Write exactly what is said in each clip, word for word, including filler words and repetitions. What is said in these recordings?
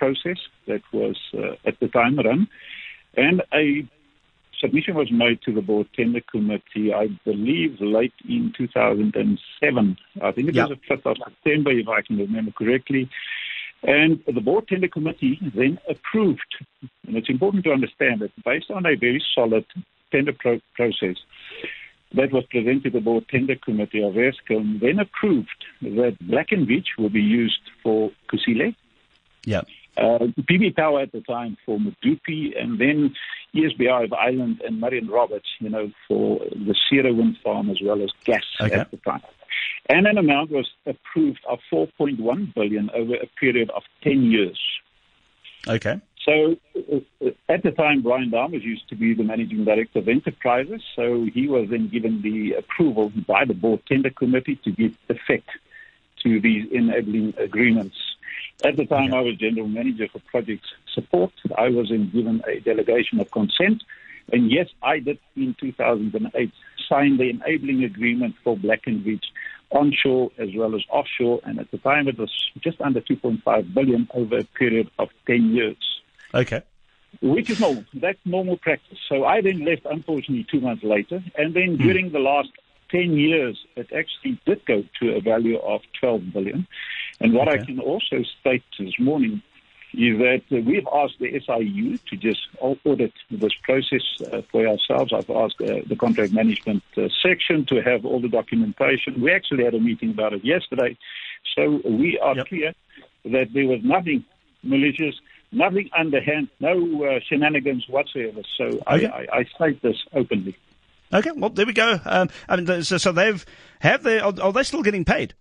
process that was uh, at the time run, and a submission was made to the Board Tender Committee, I believe, late in two thousand seven. I think it yep. was the fifth of September, if I can remember correctly. And the Board Tender Committee then approved, and it's important to understand that based on a very solid tender pro- process that was presented to the Board Tender Committee of Eskom, then approved that Black and Veatch will be used for Kusile. Yeah. Uh, P V Power at the time for Medupi, and then E S B I of Island and Marion Roberts, you know, for the Sierra Wind Farm as well as gas okay. at the time. And an amount was approved of four point one billion dollars over a period of ten years. Okay. So uh, at the time, Brian Dames used to be the Managing Director of Enterprises, so he was then given the approval by the Board Tender Committee to give effect to these enabling agreements. At the time, okay. I was General Manager for Project Support. I was then given a delegation of consent. And yes, I did in two thousand eight sign the enabling agreement for Black and Veatch onshore as well as offshore. And at the time, it was just under two point five billion dollars over a period of ten years. Okay. Which is normal. That's normal practice. So I then left, unfortunately, two months later. And then hmm. during the last ten years, it actually did go to a value of twelve billion dollars. And what okay. I can also state this morning is that uh, we've asked the S I U to just audit this process uh, for ourselves. I've asked uh, the contract management uh, section to have all the documentation. We actually had a meeting about it yesterday. So we are yep. clear that there was nothing malicious, nothing underhand, no uh, shenanigans whatsoever. So okay. I, I, I state this openly. Okay, well, there we go. Um, I mean, so, so they've, have they, are, are they still getting paid?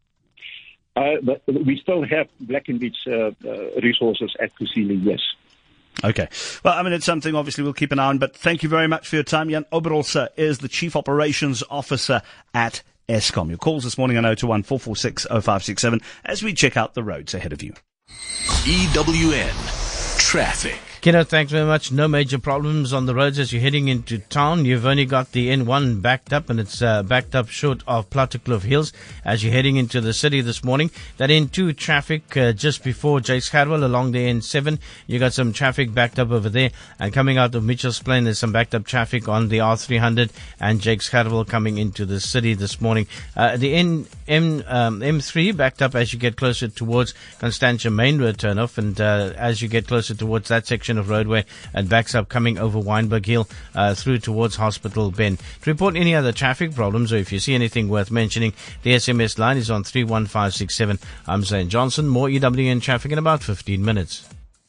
Uh, but we still have Black and Veatch uh, uh, resources at Kusile, yes. Okay. Well, I mean, it's something obviously we'll keep an eye on, but thank you very much for your time. Jan Oberholzer is the Chief Operations Officer at Eskom. Your calls this morning on oh two one, four four six, oh five six seven as we check out the roads ahead of you. E W N Traffic. Kiddo, thanks very much. No major problems on the roads as you're heading into town. You've only got the N one backed up, and it's uh, backed up short of Plattekloof Hills as you're heading into the city this morning. That N two traffic uh, just before Jakes Gerwel along the N seven. You got some traffic backed up over there. And coming out of Mitchell's Plain, there's some backed up traffic on the R three hundred and Jakes Gerwel coming into the city this morning. Uh, the N, M, um, M three backed up as you get closer towards Constantia Main Road turnoff, and uh, as you get closer towards that section of roadway, and backs up coming over Wynberg Hill uh, through towards Hospital Bend. To report any other traffic problems or if you see anything worth mentioning, the S M S line is on three one five six seven. I'm Zane Johnson. More E W N traffic in about fifteen minutes.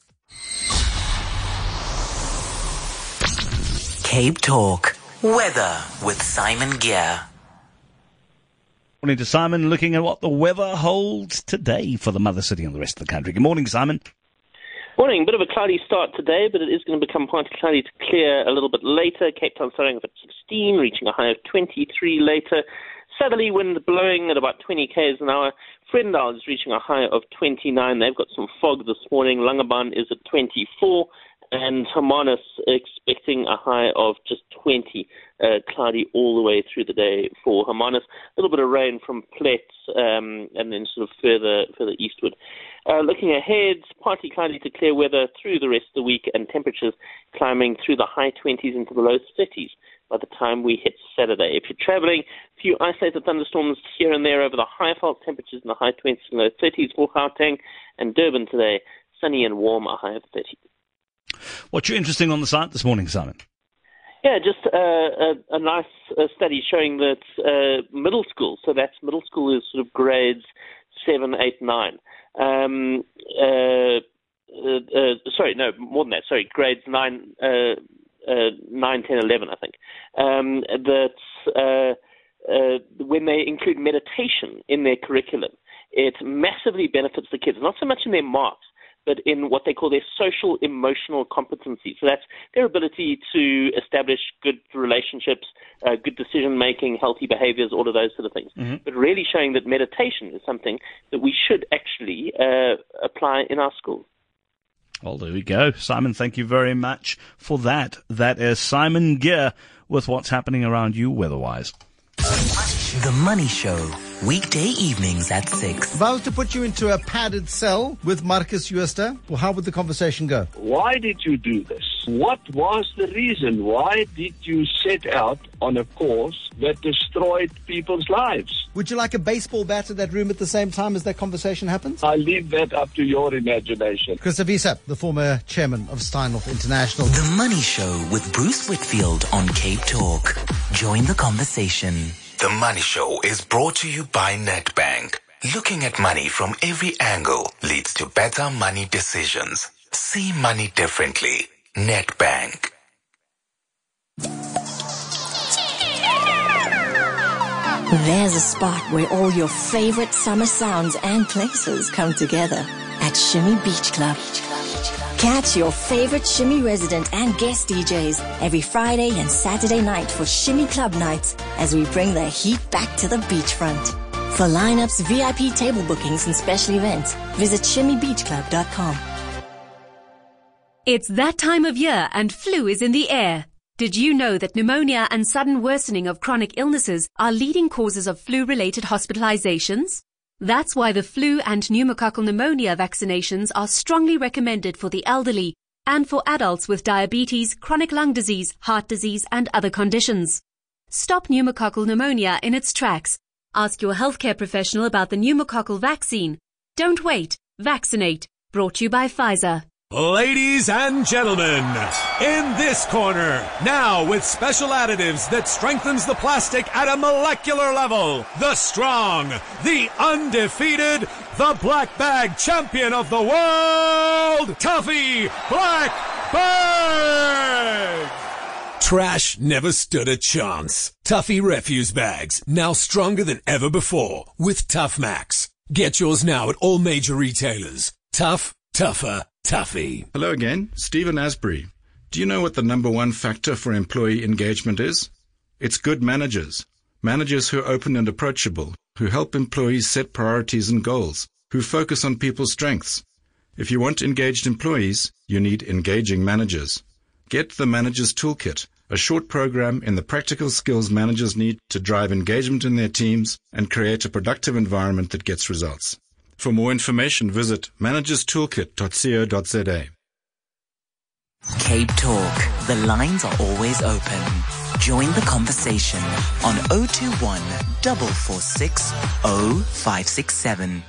Cape Talk. Weather with Simon Gear. Morning to Simon, looking at what the weather holds today for the mother city and the rest of the country. Good morning, Simon. Morning. Bit of a cloudy start today, but it is going to become partly cloudy to clear a little bit later. Cape Town starting off at sixteen, reaching a high of twenty-three later. Southerly wind blowing at about twenty k's an hour. Frendal is reaching a high of twenty-nine. They've got some fog this morning. Langebaan is at twenty-four. And Hermanus expecting a high of just twenty, uh, cloudy all the way through the day for Hermanus. A little bit of rain from Plet, um, and then sort of further further eastward. Uh, looking ahead, partly cloudy to clear weather through the rest of the week, and temperatures climbing through the high twenties into the low thirties by the time we hit Saturday. If you're traveling, a few isolated thunderstorms here and there over the Highveld, temperatures in the high twenties and low thirties for Gauteng and Durban today. Sunny and warm, a high of thirty. What's your interesting on the site this morning, Simon? Yeah, just uh, a, a nice uh, study showing that uh, middle school, so that's middle school is sort of grades seven, eight, nine. Um, uh, uh, uh, sorry, no, more than that. Sorry, grades nine, uh, uh, nine, ten, eleven, I think. Um, that uh, uh, when they include meditation in their curriculum, it massively benefits the kids. Not so much in their marks, but in what they call their social emotional competency. So that's their ability to establish good relationships, uh, good decision-making, healthy behaviors, all of those sort of things. Mm-hmm. But really showing that meditation is something that we should actually uh, apply in our schools. Well, there we go. Simon, thank you very much for that. That is Simon Gear with what's happening around you weather-wise. The Money Show Weekday evenings at six. If I was to put you into a padded cell with Marcus Jooste, well, how would the conversation go? Why did you do this? What was the reason? Why did you set out on a course that destroyed people's lives? Would you like a baseball bat in that room at the same time as that conversation happens? I leave that up to your imagination. Chris Avisa, the former chairman of Steinhoff International. The Money Show with Bruce Whitfield on Cape Talk. Join the conversation. The Money Show is brought to you by Nedbank. Looking at money from every angle leads to better money decisions. See money differently. Nedbank. There's a spot where all your favorite summer sounds and places come together at Shimmy Beach Club. Catch your favorite Shimmy resident and guest D Js every Friday and Saturday night for Shimmy Club Nights as we bring the heat back to the beachfront. For lineups, V I P table bookings and special events, visit shimmy beach club dot com. It's that time of year and flu is in the air. Did you know that pneumonia and sudden worsening of chronic illnesses are leading causes of flu-related hospitalizations? That's why the flu and pneumococcal pneumonia vaccinations are strongly recommended for the elderly and for adults with diabetes, chronic lung disease, heart disease, and other conditions. Stop pneumococcal pneumonia in its tracks. Ask your healthcare professional about the pneumococcal vaccine. Don't wait. Vaccinate. Brought to you by Pfizer. Ladies and gentlemen, in this corner, now with special additives that strengthens the plastic at a molecular level, the strong, the undefeated, the black bag champion of the world, Tuffy Black Bag! Trash never stood a chance. Tuffy refuse bags, now stronger than ever before with Tough Max. Get yours now at all major retailers. Tough, tougher, Tuffy. Hello again, Stephen Asbury. Do you know what the number one factor for employee engagement is? It's good managers. Managers who are open and approachable, who help employees set priorities and goals, who focus on people's strengths. If you want engaged employees, you need engaging managers. Get the Manager's Toolkit, a short program in the practical skills managers need to drive engagement in their teams and create a productive environment that gets results. For more information, visit managers toolkit dot co dot za. Cape Talk. The lines are always open. Join the conversation on zero two one, four four six, zero five six seven.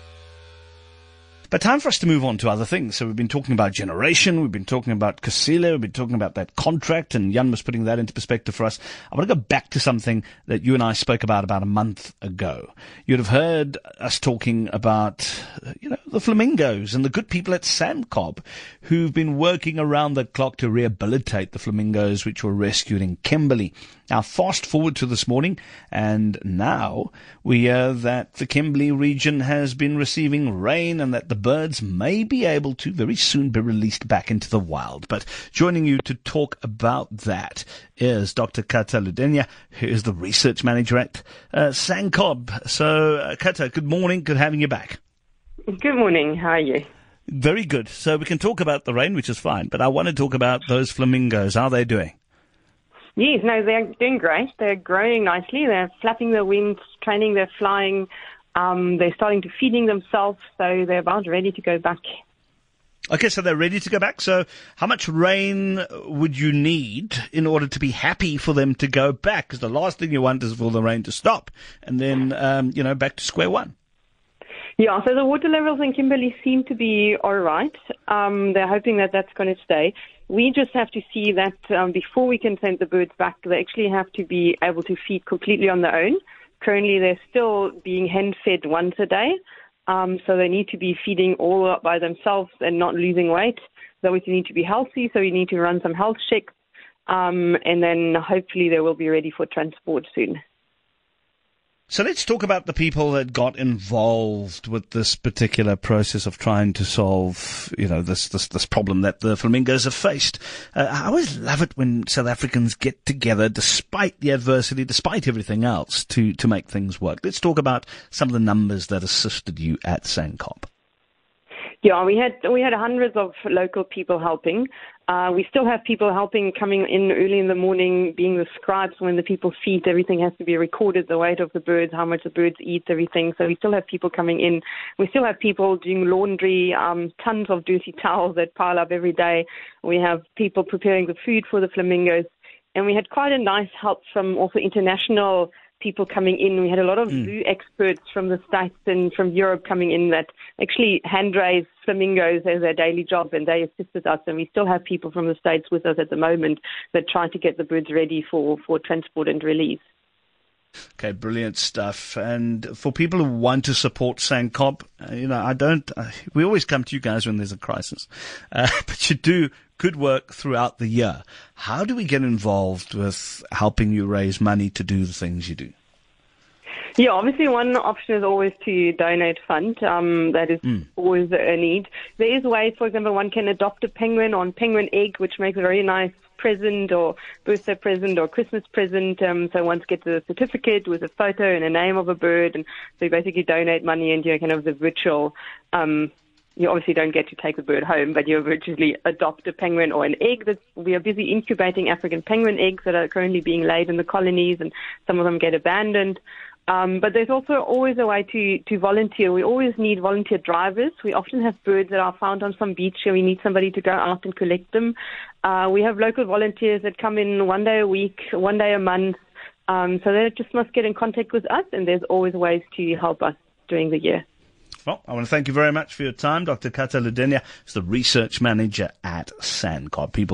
But time for us to move on to other things. So we've been talking about generation, we've been talking about Kusile, we've been talking about that contract, and Jan was putting that into perspective for us. I want to go back to something that you and I spoke about about a month ago. You'd have heard us talking about, you know, the flamingos and the good people at SANCOB who've been working around the clock to rehabilitate the flamingos which were rescued in Kimberley. Now, fast forward to this morning, and now we hear that the Kimberley region has been receiving rain and that the birds may be able to very soon be released back into the wild. But joining you to talk about that is Doctor Kata Ludenya, who is the research manager at uh, SANCOB. So, uh, Kata, good morning. Good having you back. Good morning. How are you? Very good. So we can talk about the rain, which is fine, but I want to talk about those flamingos. How are they doing? Yes, no, they're doing great. They're growing nicely. They're flapping their wings, training their flying. Um, they're starting to feeding themselves, so they're about ready to go back. Okay, so they're ready to go back. So how much rain would you need in order to be happy for them to go back? Because the last thing you want is for the rain to stop and then, um, you know, back to square one. Yeah, so the water levels in Kimberley seem to be all right. Um, they're hoping that that's going to stay. We just have to see that um, before we can send the birds back, they actually have to be able to feed completely on their own. Currently, they're still being hen-fed once a day, um, so they need to be feeding all by themselves and not losing weight. They obviously need to be healthy, so we need to run some health checks, um, and then hopefully they will be ready for transport soon. So let's talk about the people that got involved with this particular process of trying to solve, you know, this this, this problem that the flamingos have faced. Uh, I always love it when South Africans get together, despite the adversity, despite everything else, to, to make things work. Let's talk about some of the numbers that assisted you at SANCOB. Yeah, we had we had hundreds of local people helping. Uh, we still have people helping, coming in early in the morning, being the scribes when the people feed. Everything has to be recorded, the weight of the birds, how much the birds eat, everything. So we still have people coming in. We still have people doing laundry, um, tons of dirty towels that pile up every day. We have people preparing the food for the flamingos. And we had quite a nice help from also international people coming in. We had a lot of mm. zoo experts from the States and from Europe coming in that actually hand raise flamingos as their daily job, and they assisted us. And we still have people from the States with us at the moment that try to get the birds ready for, for transport and release. Okay, brilliant stuff. And for people who want to support SANCOB, uh, you know, I don't, uh, we always come to you guys when there's a crisis, uh, but you do good work throughout the year. How do we get involved with helping you raise money to do the things you do? Yeah, obviously one option is always to donate fund. Um, that is mm. always a need. There is ways, for example, one can adopt a penguin or a penguin egg, which makes a very nice present or birthday present or Christmas present. Um, so one gets a certificate with a photo and a name of a bird, and so you basically donate money into kind of the virtual. Um, you obviously don't get to take the bird home, but you virtually adopt a penguin or an egg. That we are busy incubating African penguin eggs that are currently being laid in the colonies, and some of them get abandoned. Um, but there's also always a way to, to volunteer. We always need volunteer drivers. We often have birds that are found on some beach and we need somebody to go out and collect them. Uh, we have local volunteers that come in one day a week, one day a month. Um, so they just must get in contact with us, and there's always ways to help us during the year. Well, I want to thank you very much for your time. Doctor Kata Ludenya is the research manager at SANCOB. People